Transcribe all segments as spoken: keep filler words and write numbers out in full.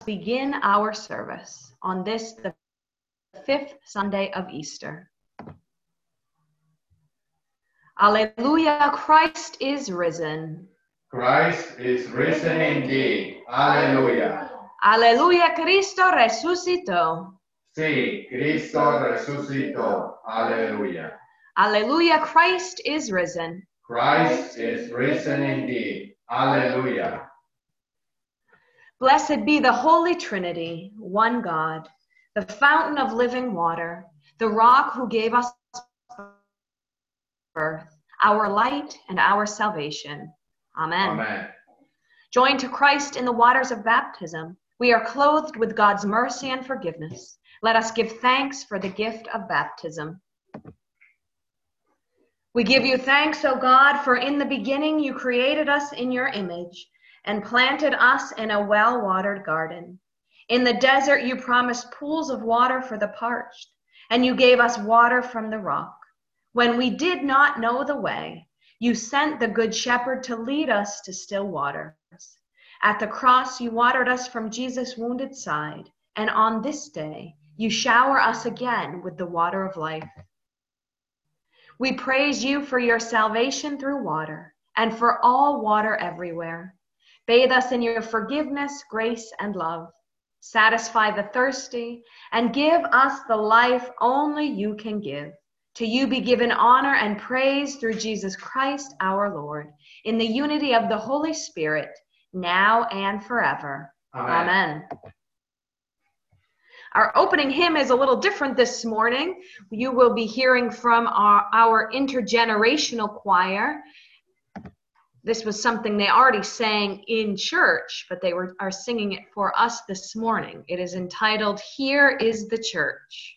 begin our service on this, the fifth Sunday of Easter. Alleluia, Christ is risen. Christ is risen indeed. Alleluia. Alleluia, Cristo resucitó. Sí, Cristo resucitó. Alleluia. Alleluia, Christ is risen. Christ is risen indeed. Alleluia. Blessed be the Holy Trinity, one God, the fountain of living water, the rock who gave us birth, our light and our salvation. Amen. Amen. Joined to Christ in the waters of baptism, we are clothed with God's mercy and forgiveness. Let us give thanks for the gift of baptism. We give you thanks, O God, for in the beginning you created us in your image and planted us in a well-watered garden. In the desert you promised pools of water for the parched, and you gave us water from the rock. When we did not know the way, you sent the Good Shepherd to lead us to still waters. At the cross you watered us from Jesus' wounded side, and on this day you shower us again with the water of life. We praise you for your salvation through water, and for all water everywhere. Bathe us in your forgiveness, grace, and love. Satisfy the thirsty, and give us the life only you can give. To you be given honor and praise through Jesus Christ our Lord, in the unity of the Holy Spirit, now and forever. Amen. Amen. Our opening hymn is a little different this morning. You will be hearing from our, our intergenerational choir. This was something they already sang in church, but they were are singing it for us this morning. It is entitled, Here is the Church.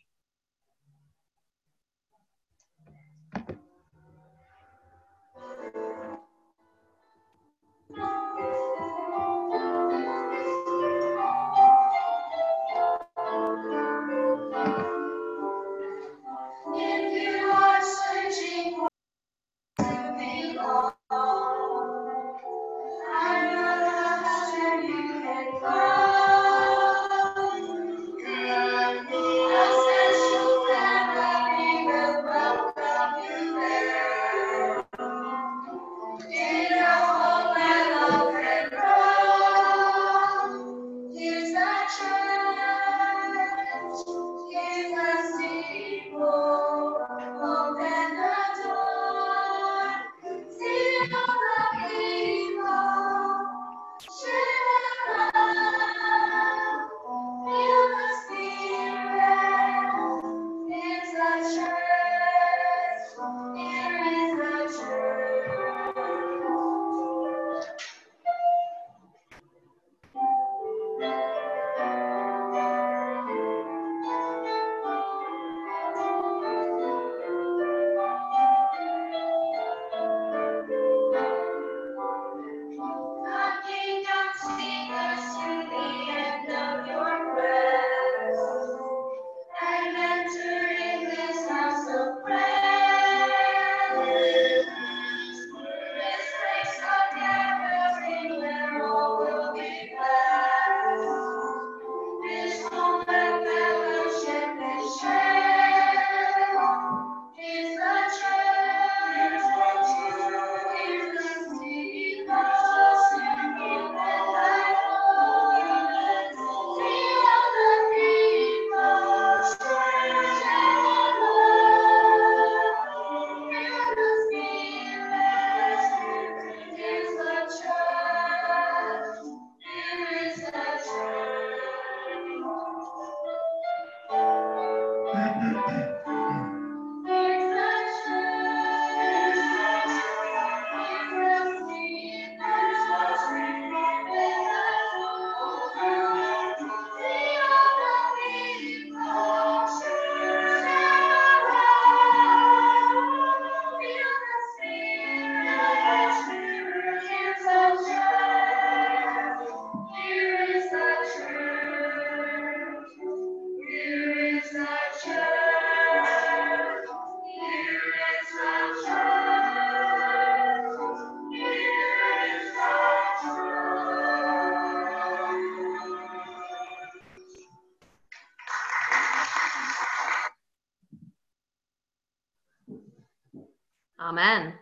Amen.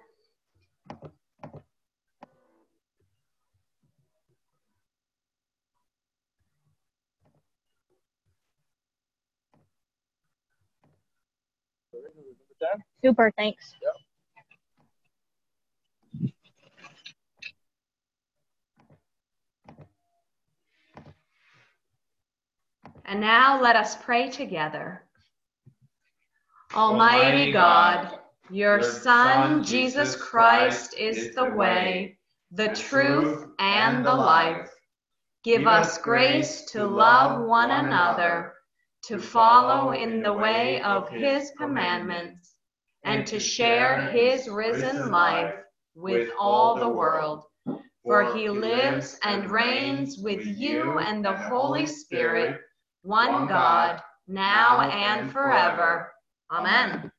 Super, thanks. And now let us pray together. Almighty God, your Son, Jesus Christ, is the way, the truth, and the life. Give us grace to love one another, to follow in the way of his commandments, and to share his risen life with all the world. For he lives and reigns with you and the Holy Spirit, one God, now and forever. Amen.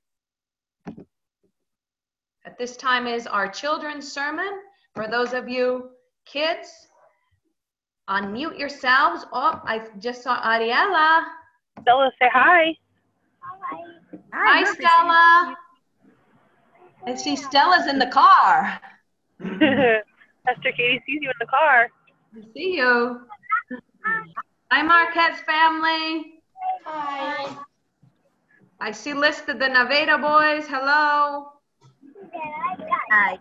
At this time is our children's sermon. For those of you kids, unmute yourselves. Oh, I just saw Ariella. Stella, say hi. Hi, hi Stella. I see Stella's in the car. Pastor Katie sees you in the car. I see you. Hi, Marquette's family. Hi. I see listed the Naveda boys. Hello. Hi.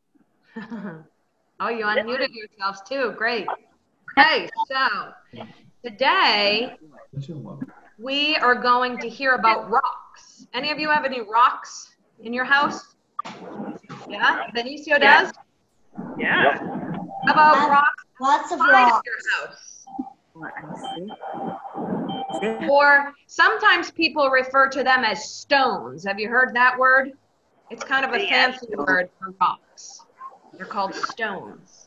Oh, you unmuted yourselves too. Great. Okay, so today we are going to hear about rocks. Any of you have any rocks in your house? Yeah, Benicio does? Yeah. How about rocks Lots of outside rocks. of your house? Or sometimes people refer to them as stones. Have you heard that word? It's kind of a fancy word for rocks. They're called stones.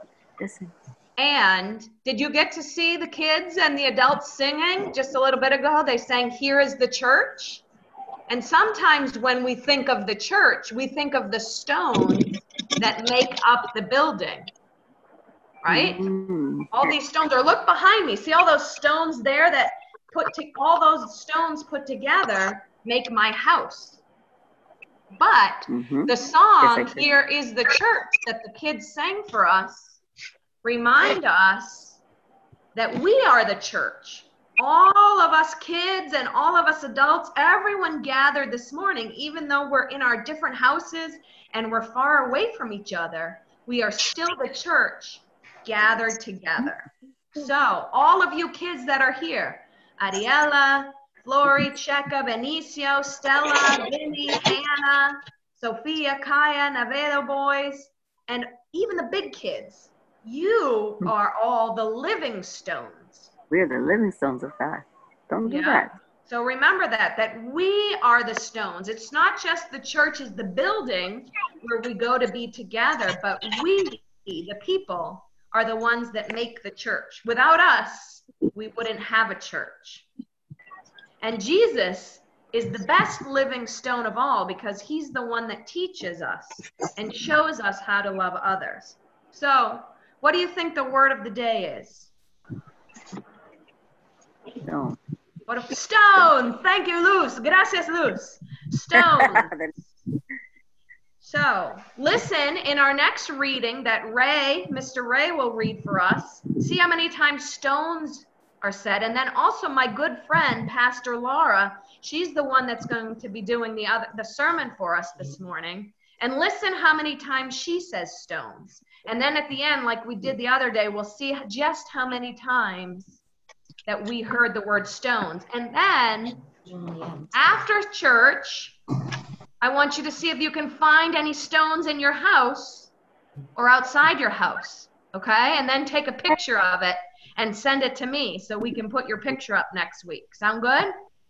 And did you get to see the kids and the adults singing just a little bit ago? They sang, "Here is the church." And sometimes when we think of the church, we think of the stones that make up the building, right? Mm-hmm. All these stones, or look behind me. See all those stones there that put to, all those stones put together make my house. But mm-hmm. the song, yes, "Here is the Church," that the kids sang for us, remind us that we are the church. All of us kids and all of us adults, everyone gathered this morning, even though we're in our different houses and we're far away from each other, we are still the church gathered together. So all of you kids that are here, Ariella, Lori, Checa, Benicio, Stella, Vinny, Hannah, Sophia, Kaya, Navedo boys, and even the big kids, you are all the living stones. We're the living stones of God. Don't do yeah. that. So remember that, that we are the stones. It's not just the church is the building where we go to be together, but we, the people, are the ones that make the church. Without us, we wouldn't have a church. And Jesus is the best living stone of all because he's the one that teaches us and shows us how to love others. So, what do you think the word of the day is? Stone. What a stone! Thank you, Luz. Gracias, Luz. Stone. So, listen in our next reading that Ray, Mister Ray will read for us. See how many times stones are said. And then also my good friend, Pastor Laura, she's the one that's going to be doing the other, the sermon for us this morning. And listen how many times she says stones. And then at the end, like we did the other day, we'll see just how many times that we heard the word stones. And then after church, I want you to see if you can find any stones in your house or outside your house, okay? And then take a picture of it and send it to me so we can put your picture up next week. Sound good?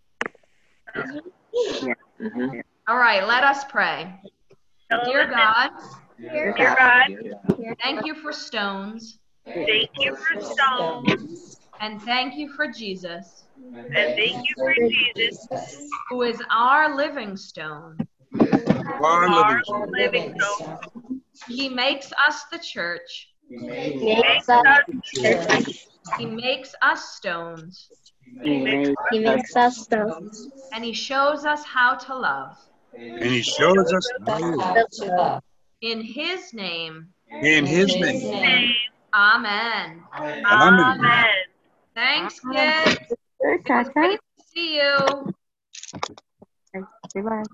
Yeah. Mm-hmm. All right, let us pray. Dear God, Dear God, thank you for stones. Thank you for stones. And thank you for Jesus. And thank you for Jesus, who is our living stone. Our living stone. He makes us the church. He makes us church. He makes us stones. He makes, he makes us stones. And he shows us how to love. and he shows us how to live. In his name. In his name. Amen. Amen. Amen. Thanks, kids. Good, It was Tata. great to see you. Say bye.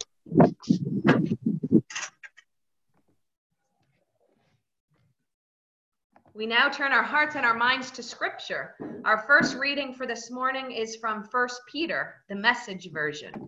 We now turn our hearts and our minds to Scripture. Our first reading for this morning is from First Peter, the Message version.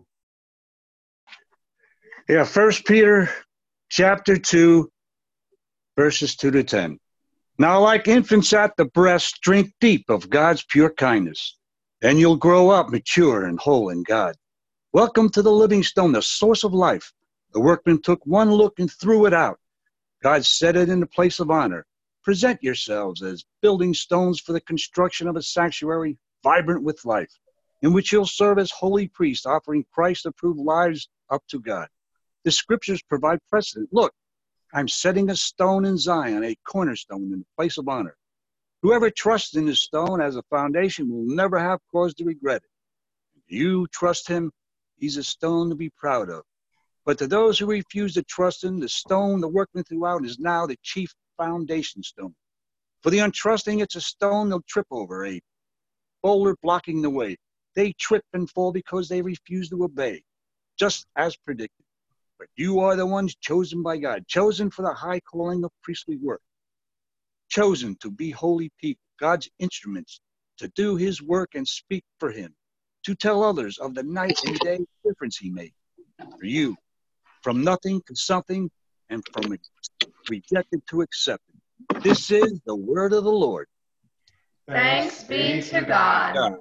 Yeah, First Peter chapter two, verses two to ten. Now, like infants at the breast, drink deep of God's pure kindness, and you'll grow up mature and whole in God. Welcome to the living stone, the source of life. The workman took one look and threw it out. God set it in the place of honor. Present yourselves as building stones for the construction of a sanctuary vibrant with life, in which you'll serve as holy priests, offering Christ-approved lives up to God. The scriptures provide precedent. Look, I'm setting a stone in Zion, a cornerstone in the place of honor. Whoever trusts in this stone as a foundation will never have cause to regret it. If you trust him, he's a stone to be proud of. But to those who refuse to trust him, the stone the workman threw out is now the chief foundation stone. For the untrusting, it's a stone they'll trip over, a boulder blocking the way. They trip and fall because they refuse to obey, just as predicted. But you are the ones chosen by God, chosen for the high calling of priestly work, chosen to be holy people, God's instruments, to do his work and speak for him, to tell others of the night and day difference he made for you, from nothing to something, and from rejected to accepted. This is the word of the Lord. Thanks be to God. God.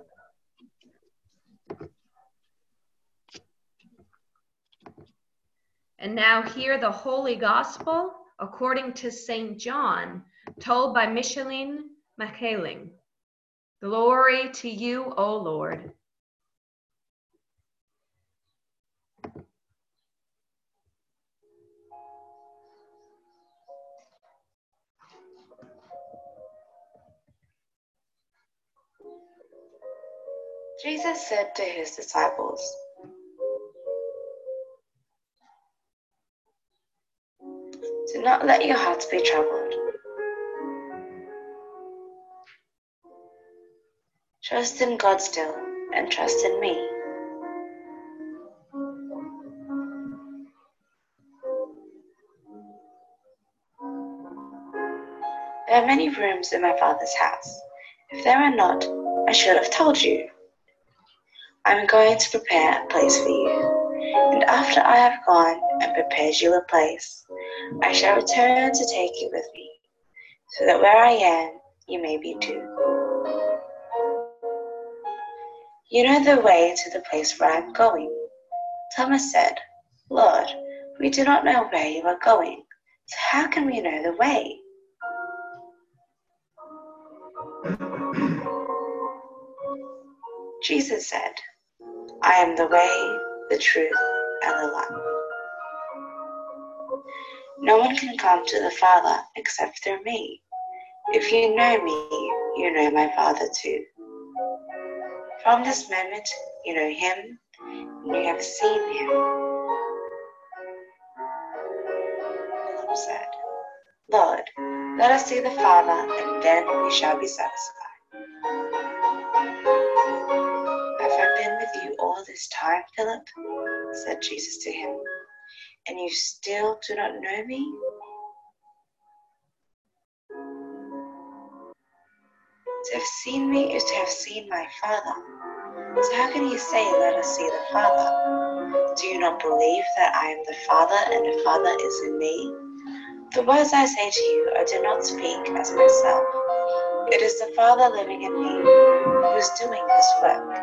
And now hear the Holy Gospel according to Saint John, told by Micheline Macheling. Glory to you, O Lord. Jesus said to his disciples, "Do not let your hearts be troubled. Trust in God still, and trust in me. There are many rooms in my Father's house. If there are not, I should have told you. I am going to prepare a place for you, and after I have gone and prepared you a place, I shall return to take you with me, so that where I am, you may be too. You know the way to the place where I am going." Thomas said, "Lord, we do not know where you are going, so how can we know the way?" Jesus said, "I am the way, the truth, and the life. No one can come to the Father except through me. If you know me, you know my Father too. From this moment, you know him, and you have seen him." Philip said, "Lord, let us see the Father, and then we shall be satisfied." "Have I been with you all this time, Philip?" said Jesus to him, "and you still do not know me? To have seen me is to have seen my Father. So how can you say, 'Let us see the Father'? Do you not believe that I am the Father and the Father is in me? The words I say to you, I do not speak as myself. It is the Father living in me who is doing this work.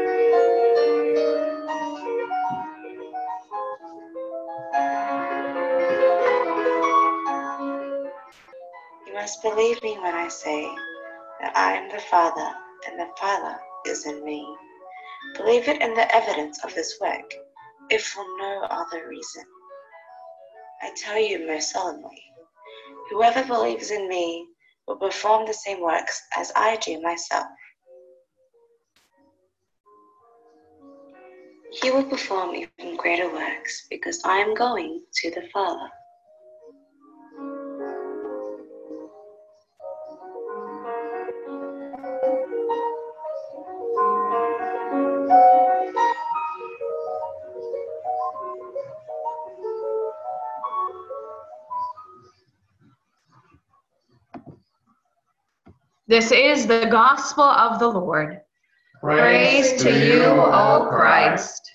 You must believe me when I say that I am the Father and the Father is in me. Believe it in the evidence of this work, if for no other reason. I tell you most solemnly, whoever believes in me will perform the same works as I do myself. He will perform even greater works because I am going to the Father. This is the gospel of the Lord. Praise, Praise to you, O Christ.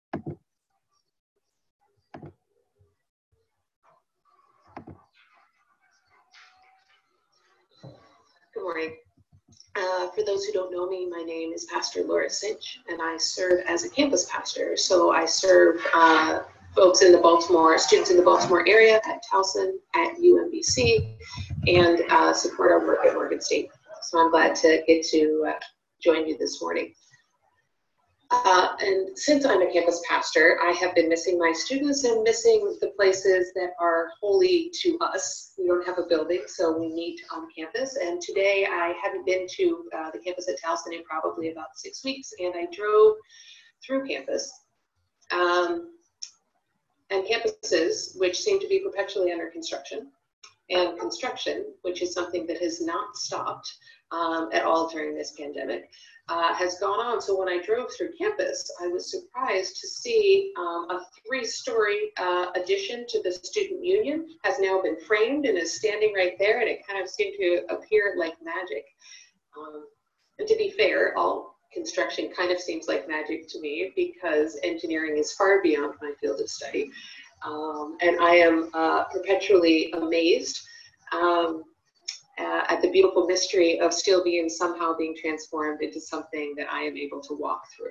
Good morning. Uh, for those who don't know me, my name is Pastor Laura Cinch, and I serve as a campus pastor. So I serve uh, folks in the Baltimore, students in the Baltimore area at Towson, at U M B C, and uh, support our work at Morgan State. So I'm glad to get to uh, join you this morning. Uh, and since I'm a campus pastor, I have been missing my students and missing the places that are holy to us. We don't have a building, so we meet on campus. And today I haven't been to uh, the campus at Towson in probably about six weeks, and I drove through campus. Um, and campuses, which seem to be perpetually under construction, and construction, which is something that has not stopped um, at all during this pandemic, uh, has gone on. So when I drove through campus, I was surprised to see um, a three-story uh, addition to the student union has now been framed and is standing right there, and it kind of seemed to appear like magic. Um, and to be fair, all construction kind of seems like magic to me because engineering is far beyond my field of study. Um, and I am uh, perpetually amazed um, uh, at the beautiful mystery of steel beams somehow being transformed into something that I am able to walk through.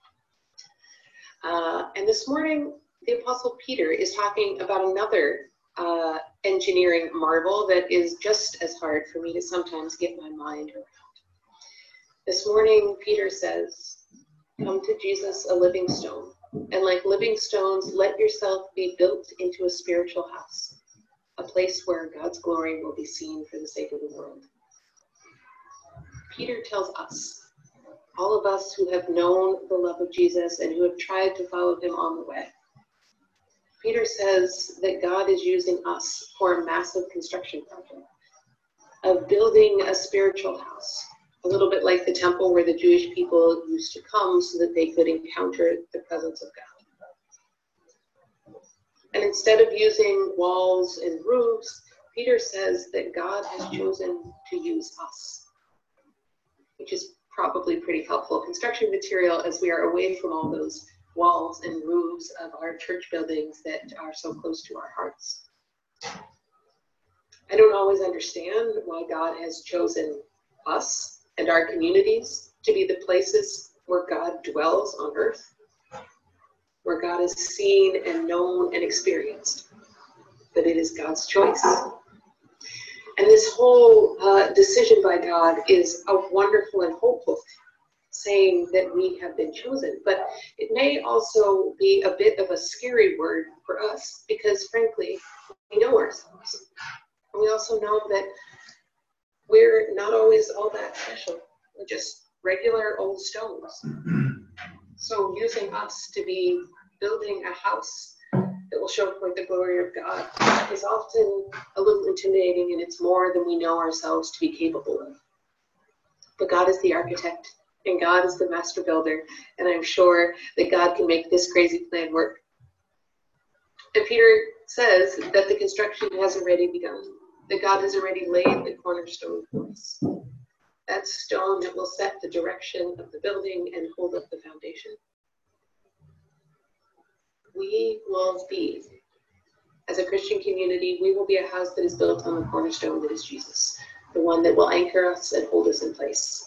Uh, and this morning, the Apostle Peter is talking about another uh, engineering marvel that is just as hard for me to sometimes get my mind around. This morning, Peter says, "Come to Jesus, a living stone, and like living stones, let yourself be built into a spiritual house, a place where God's glory will be seen for the sake of the world." Peter tells us, all of us who have known the love of Jesus and who have tried to follow him on the way. Peter says that God is using us for a massive construction project of building a spiritual house, a little bit like the temple where the Jewish people used to come so that they could encounter the presence of God. And instead of using walls and roofs, Peter says that God has chosen to use us, which is probably pretty helpful construction material as we are away from all those walls and roofs of our church buildings that are so close to our hearts. I don't always understand why God has chosen us and our communities to be the places where God dwells on earth, where God is seen and known and experienced, but it is God's choice. And this whole uh, decision by God is a wonderful and hopeful thing, saying that we have been chosen, but it may also be a bit of a scary word for us because frankly, we know ourselves. And we also know that we're not always all that special. We're just regular old stones. So using us to be building a house that will show forth the glory of God is often a little intimidating, and it's more than we know ourselves to be capable of. But God is the architect, and God is the master builder, and I'm sure that God can make this crazy plan work. And Peter says that the construction has already begun, that God has already laid the cornerstone for us. That stone that will set the direction of the building and hold up the foundation. We will be, as a Christian community, we will be a house that is built on the cornerstone that is Jesus, the one that will anchor us and hold us in place.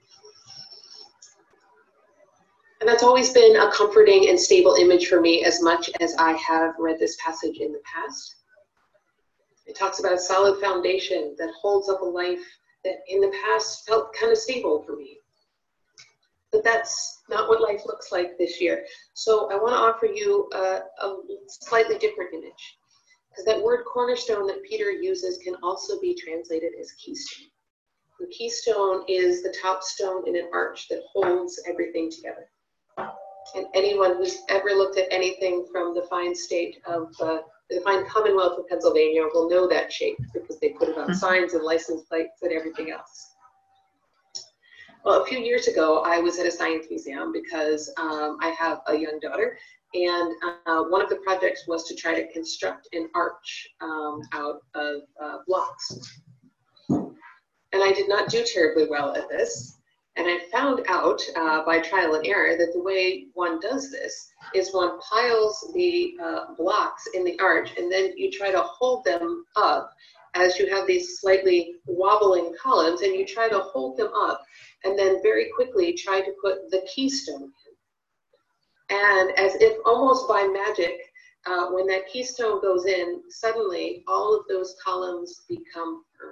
And that's always been a comforting and stable image for me as much as I have read this passage in the past. It talks about a solid foundation that holds up a life that in the past felt kind of stable for me. But that's not what life looks like this year. So I want to offer you a, a slightly different image, because that word cornerstone that Peter uses can also be translated as keystone. The keystone is the top stone in an arch that holds everything together. And anyone who's ever looked at anything from the fine state of uh, the fine Commonwealth of Pennsylvania will know that shape because they put it on signs and license plates and everything else. Well, a few years ago, I was at a science museum because um, I have a young daughter, and uh, one of the projects was to try to construct an arch um, out of uh, blocks. And I did not do terribly well at this. And I found out uh, by trial and error that the way one does this is one piles the uh, blocks in the arch, and then you try to hold them up as you have these slightly wobbling columns, and you try to hold them up and then very quickly try to put the keystone in. And as if almost by magic, uh, when that keystone goes in, suddenly all of those columns become firm.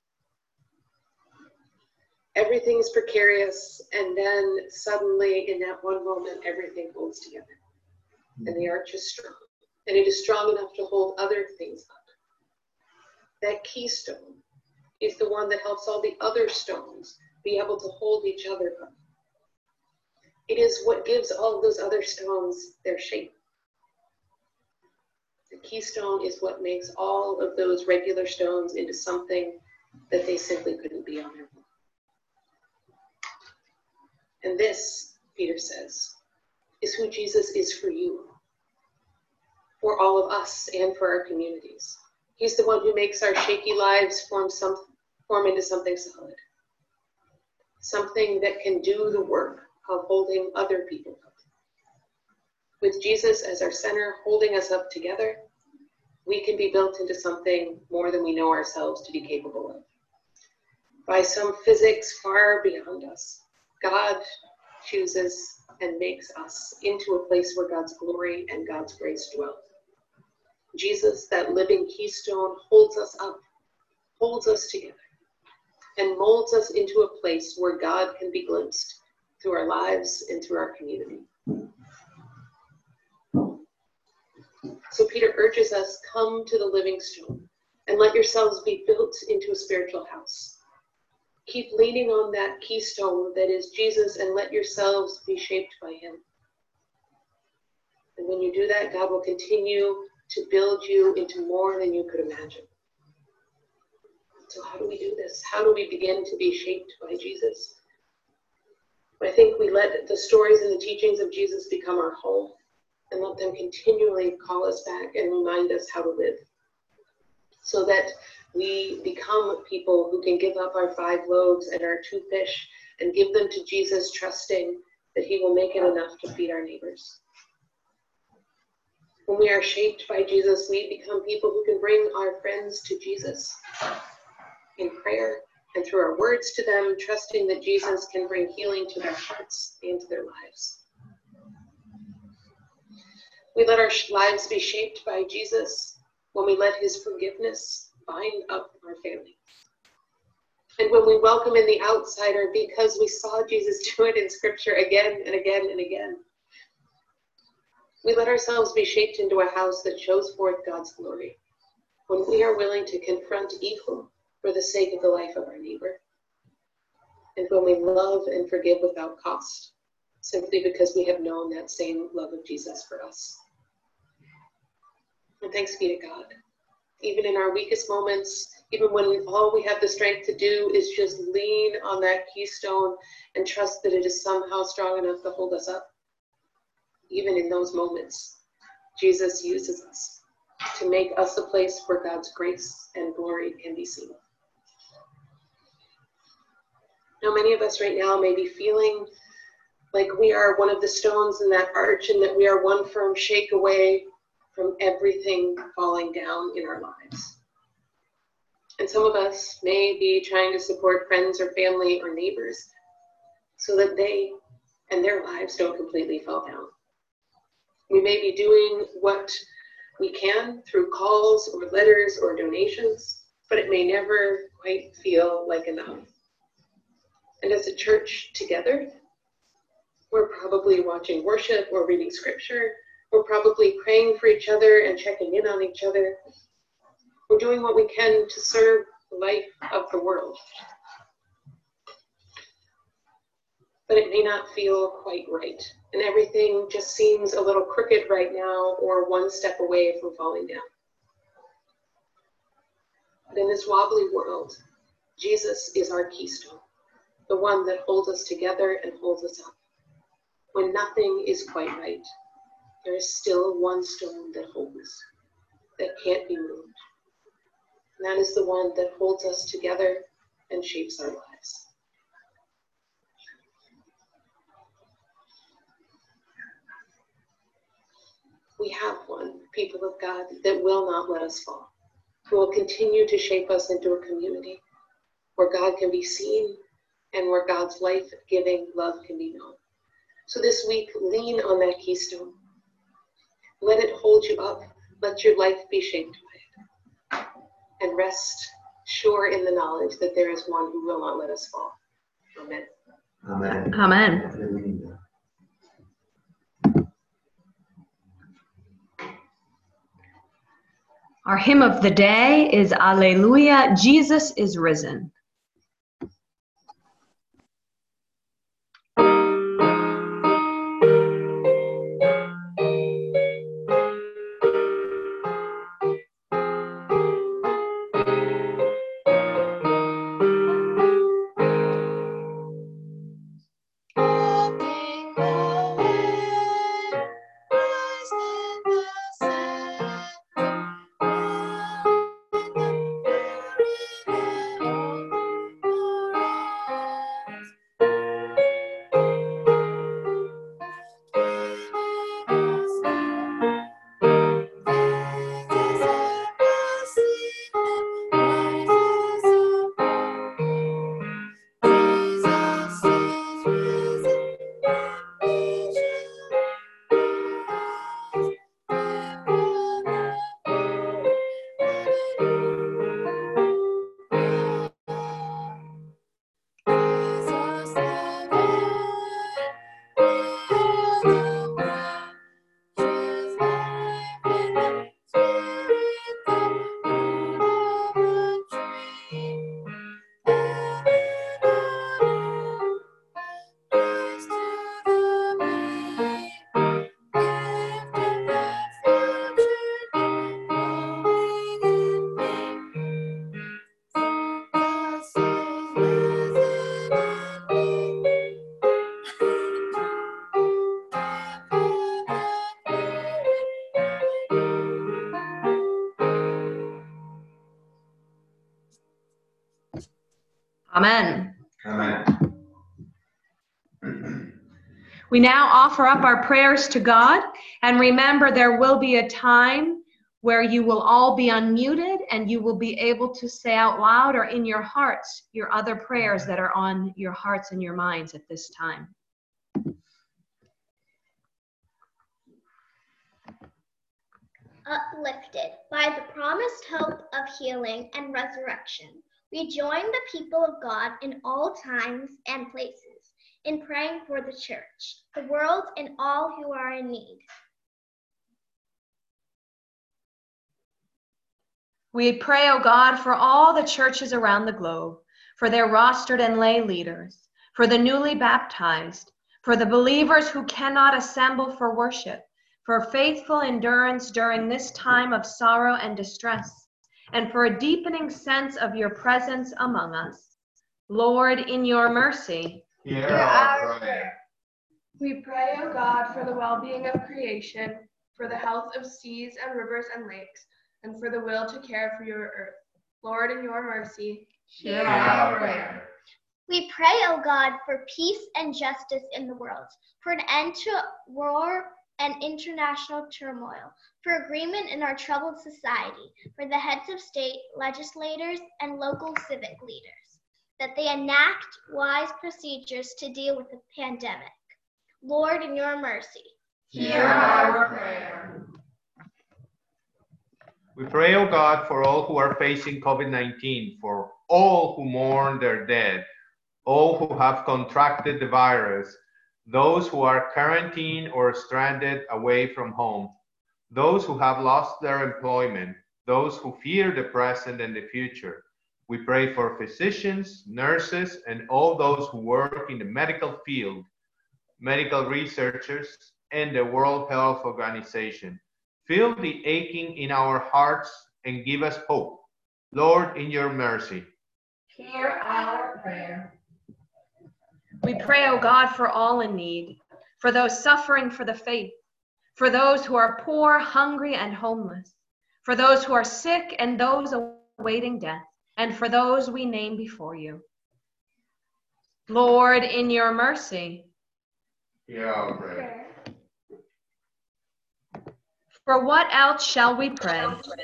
Everything's precarious, and then suddenly in that one moment, everything holds together. And the arch is strong, and it is strong enough to hold other things up. That keystone is the one that helps all the other stones be able to hold each other up. It is what gives all of those other stones their shape. The keystone is what makes all of those regular stones into something that they simply couldn't be on their own. And this, Peter says, is who Jesus is for you, for all of us, and for our communities. He's the one who makes our shaky lives form, some, form into something solid, something that can do the work of holding other people up. With Jesus as our center, holding us up together, we can be built into something more than we know ourselves to be capable of. By some physics far beyond us, God chooses and makes us into a place where God's glory and God's grace dwell. Jesus, that living keystone, holds us up, holds us together, and molds us into a place where God can be glimpsed through our lives and through our community. So Peter urges us, come to the living stone and let yourselves be built into a spiritual house. Keep leaning on that keystone that is Jesus, and let yourselves be shaped by him. And when you do that, God will continue to build you into more than you could imagine. So how do we do this? How do we begin to be shaped by Jesus? I think we let the stories and the teachings of Jesus become our home, and let them continually call us back and remind us how to live, so that we become people who can give up our five loaves and our two fish and give them to Jesus, trusting that he will make it enough to feed our neighbors. When we are shaped by Jesus, we become people who can bring our friends to Jesus in prayer and through our words to them, trusting that Jesus can bring healing to their hearts and to their lives. We let our lives be shaped by Jesus when we let his forgiveness bind up our family. And when we welcome in the outsider because we saw Jesus do it in scripture again and again and again. We let ourselves be shaped into a house that shows forth God's glory when we are willing to confront evil for the sake of the life of our neighbor. And when we love and forgive without cost, simply because we have known that same love of Jesus for us. And thanks be to God. Even in our weakest moments, even when all we have the strength to do is just lean on that keystone and trust that it is somehow strong enough to hold us up. Even in those moments, Jesus uses us to make us a place where God's grace and glory can be seen. Now, many of us right now may be feeling like we are one of the stones in that arch, and that we are one firm shake away from everything falling down in our lives. And some of us may be trying to support friends or family or neighbors so that they and their lives don't completely fall down. We may be doing what we can through calls or letters or donations, but it may never quite feel like enough. And as a church together, we're probably watching worship or reading scripture. We're probably praying for each other and checking in on each other. We're doing what we can to serve the life of the world. but it may not feel quite right. And everything just seems a little crooked right now, or one step away from falling down. But in this wobbly world, Jesus is our keystone, the one that holds us together and holds us up. When nothing is quite right, there is still one stone that holds, that can't be moved. And that is the one that holds us together and shapes our lives. We have one, people of God, that will not let us fall, who will continue to shape us into a community where God can be seen and where God's life-giving love can be known. So this week, lean on that keystone. Let it hold you up. Let your life be shaped by it. And rest sure in the knowledge that there is one who will not let us fall. Amen. Amen. Amen. Our hymn of the day is Alleluia, Jesus is risen. Amen. Amen. We now offer up our prayers to God, and remember there will be a time where you will all be unmuted and you will be able to say out loud or in your hearts your other prayers that are on your hearts and your minds at this time. Uplifted by the promised hope of healing and resurrection, we join the people of God in all times and places in praying for the church, the world, and all who are in need. We pray, O God, for all the churches around the globe, for their rostered and lay leaders, for the newly baptized, for the believers who cannot assemble for worship, for faithful endurance during this time of sorrow and distress, and for a deepening sense of your presence among us. Lord, in your mercy, Hear our prayer. We pray, O God, for the well-being of creation, for the health of seas and rivers and lakes, and for the will to care for your earth. Lord, in your mercy, Hear our prayer. We pray, O God, for peace and justice in the world, for an end to war and international turmoil, for agreement in our troubled society, for the heads of state, legislators, and local civic leaders, that they enact wise procedures to deal with the pandemic. Lord, in your mercy, Hear our prayer. We pray, O God, for all who are facing COVID nineteen, for all who mourn their dead, all who have contracted the virus, those who are quarantined or stranded away from home, those who have lost their employment, those who fear the present and the future, We pray for physicians, nurses, and all those who work in the medical field, medical researchers, and the World Health Organization. Feel the aching in our hearts and give us hope. Lord, in your mercy, hear our prayer. We pray, O God, for all in need, for those suffering for the faith, for those who are poor, hungry, and homeless, for those who are sick and those awaiting death, and for those we name before you. Lord, in your mercy, hear our prayer. For what else shall we pray?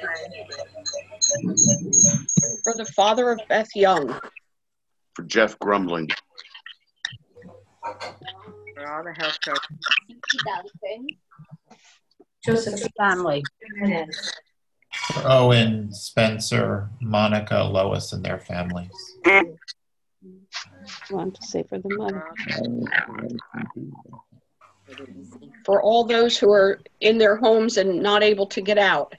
For the father of Beth Young. For Jeff Grumbling. For all the health care. Joseph's family. For Owen, Spencer, Monica, Lois, and their families. Want to say for the mother. For all those who are in their homes and not able to get out.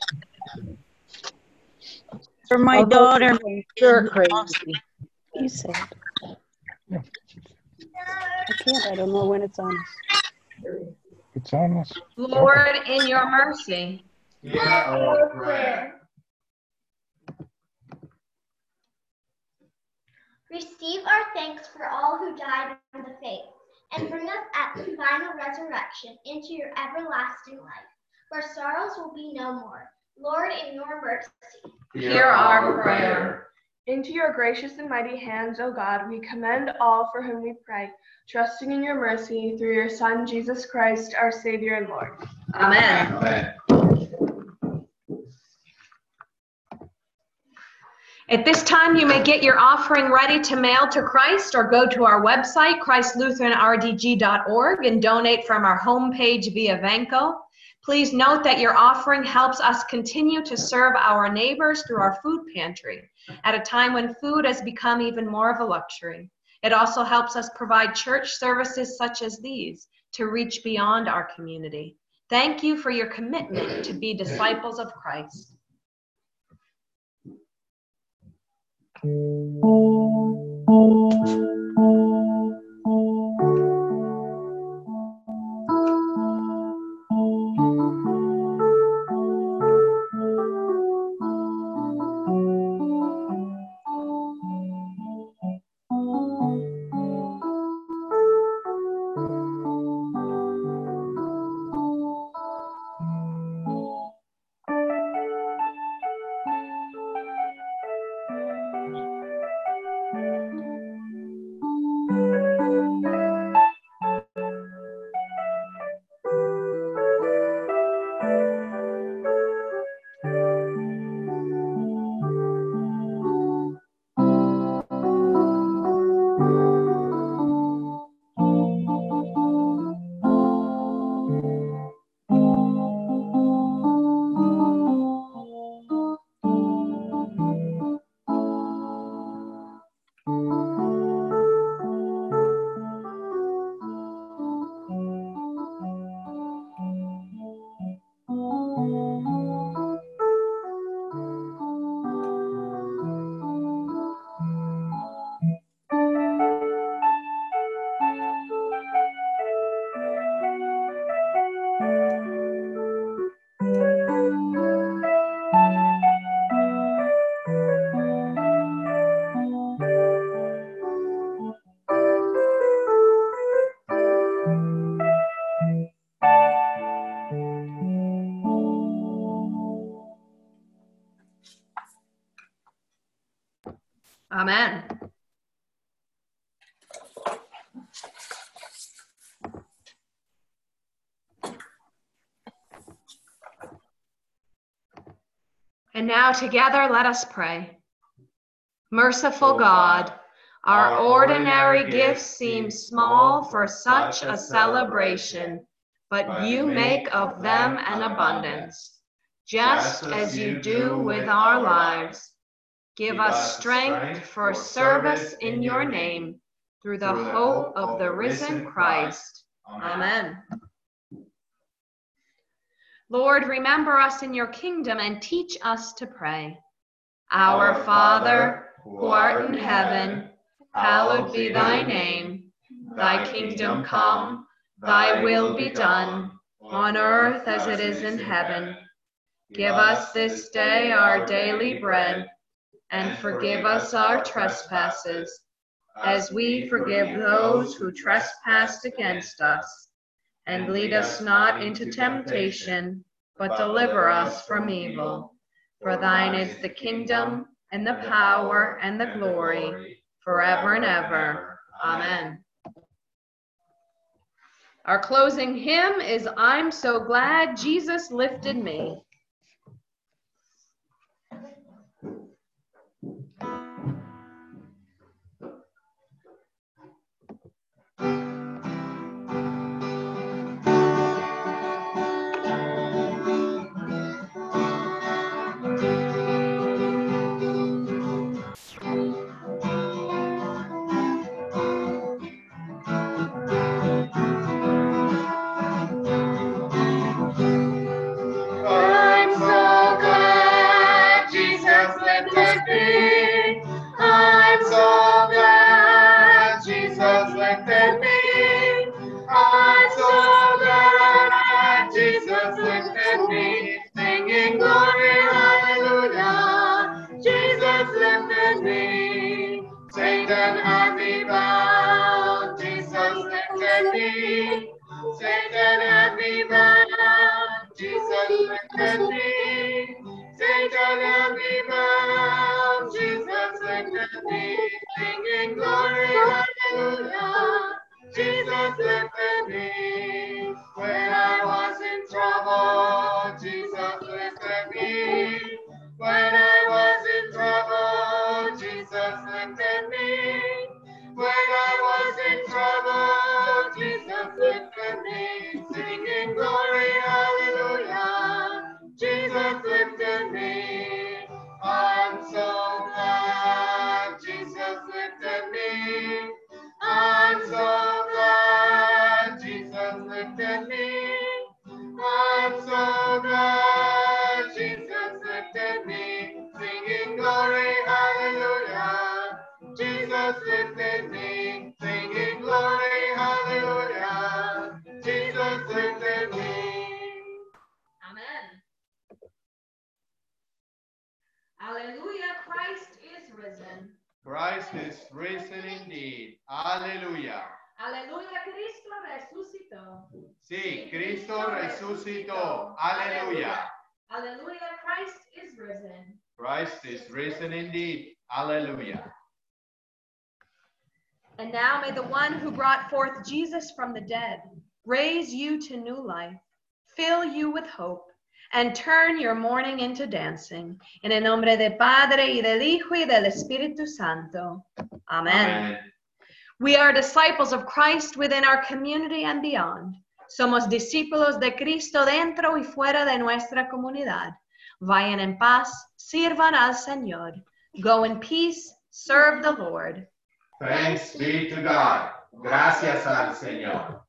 For my Although daughter. They're crazy. You said. I can't. I don't know when it's on. It's on us. Lord, in your mercy, hear our prayer. Receive our thanks for all who died in the faith, and bring us at the final resurrection into your everlasting life, where sorrows will be no more. Lord, in your mercy, hear our prayer. Into your gracious and mighty hands, O God, we commend all for whom we pray, trusting in your mercy through your Son, Jesus Christ, our Savior and Lord. Amen. Amen. At this time, you may get your offering ready to mail to Christ or go to our website, christ lutheran r d g dot org, and donate from our homepage via Vanco. Please note that your offering helps us continue to serve our neighbors through our food pantry at a time when food has become even more of a luxury. It also helps us provide church services such as these to reach beyond our community. Thank you for your commitment to be disciples of Christ. Amen. And now together let us pray. Merciful God, our ordinary gifts seem small for such a celebration, but you make of them an abundance, just as you do with our lives. Give us strength for service in your name, through the hope of the risen Christ. Amen. Lord, remember us in your kingdom and teach us to pray. Our Father, who art in heaven, hallowed be thy name. Thy kingdom come, thy will be done, on earth as it is in heaven. Give us this day our daily bread, and forgive us our trespasses, as we forgive those who trespass against us. And lead us not into temptation, but deliver us from evil. For thine is the kingdom, and the power, and the glory, forever and ever. Amen. Our closing hymn is I'm So Glad Jesus Lifted Me. Alleluia, Christ is risen. Christ is risen indeed. Alleluia. Alleluia, Cristo resucitó. Sí, Cristo resucitó. Alleluia. Alleluia, Christ is risen. Christ is risen indeed. Alleluia. And now may the one who brought forth Jesus from the dead raise you to new life, fill you with hope, and turn your mourning into dancing. En el nombre del Padre, y del Hijo, y del Espíritu Santo. Amen. Amen. We are disciples of Christ within our community and beyond. Somos discípulos de Cristo dentro y fuera de nuestra comunidad. Vayan en paz, sirvan al Señor. Go in peace, serve the Lord. Thanks be to God. Gracias al Señor.